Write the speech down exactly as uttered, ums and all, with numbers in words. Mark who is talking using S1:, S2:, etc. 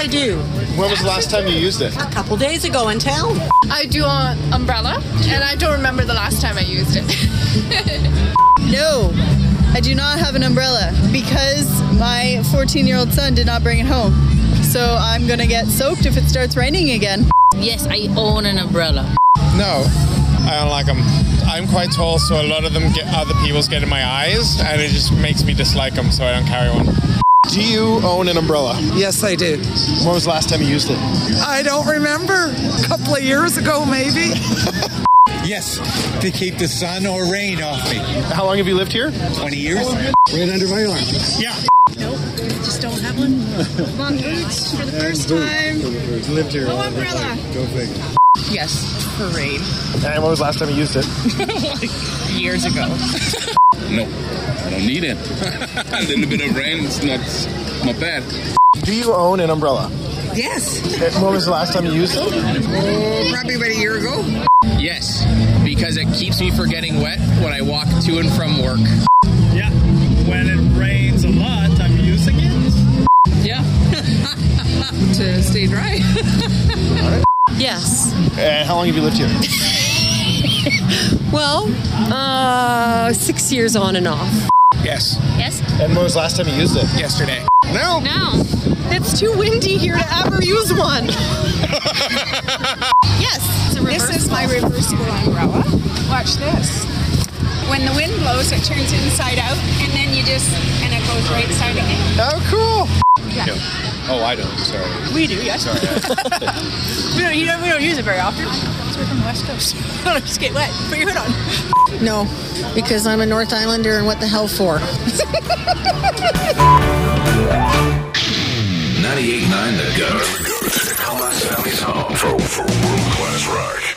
S1: I do.
S2: When was the last time you used it?
S1: A couple days ago in town.
S3: I do an umbrella, and I don't remember the last time I used it.
S4: No, I do not have an umbrella because my fourteen-year-old son did not bring it home. So I'm going to get soaked if it starts raining again.
S5: Yes, I own an umbrella.
S6: No, I don't like them. I'm quite tall, so a lot of them get other people's get in my eyes, and it just makes me dislike them, so I don't carry one.
S2: Do you own an umbrella?
S7: Yes, I do.
S2: When was the last time you used it?
S7: I don't remember. A couple of years ago, maybe.
S8: Yes, to keep the sun or rain off me.
S2: How long have you lived here?
S8: twenty years.
S9: Right under my arm.
S8: Yeah.
S4: Nope, just don't have one. Long boots for the first time.
S9: Lived here.
S4: No umbrella.
S9: Go figure.
S5: Yes, for rain.
S2: And when was the last time you used it?
S5: Like years ago.
S10: No, I don't need it. A little bit of rain, it's not, not bad.
S2: Do you own an umbrella?
S7: Yes.
S2: And when was the last time you used it?
S7: Oh, probably about a year ago.
S11: Yes, because it keeps me from getting wet when I walk to and from work.
S12: Yeah, when it rains a lot, I'm using it.
S5: Yeah, to stay dry.
S1: Yes.
S2: And how long have you lived here?
S1: Well, uh, six years on and off.
S6: Yes.
S5: Yes?
S2: And when was the last time you used it?
S6: Yesterday.
S2: No.
S5: No.
S1: It's too windy here to ever use one.
S4: Yes, this is my reversible umbrella. Watch this. When the wind blows, it turns inside out, and then you just, and it goes right side again.
S2: Oh, cool.
S4: Yeah.
S6: No. Oh, I don't. Sorry.
S4: We do, yes.
S6: Sorry.
S4: we, don't, you don't, we don't use it very often. Because we're from the West Coast. Don't just get wet. Put your hood on.
S1: No, because I'm a North Islander, and what the hell for?
S13: ninety-eight point nine The Goat. Comas Valley's home for, for world-class rock.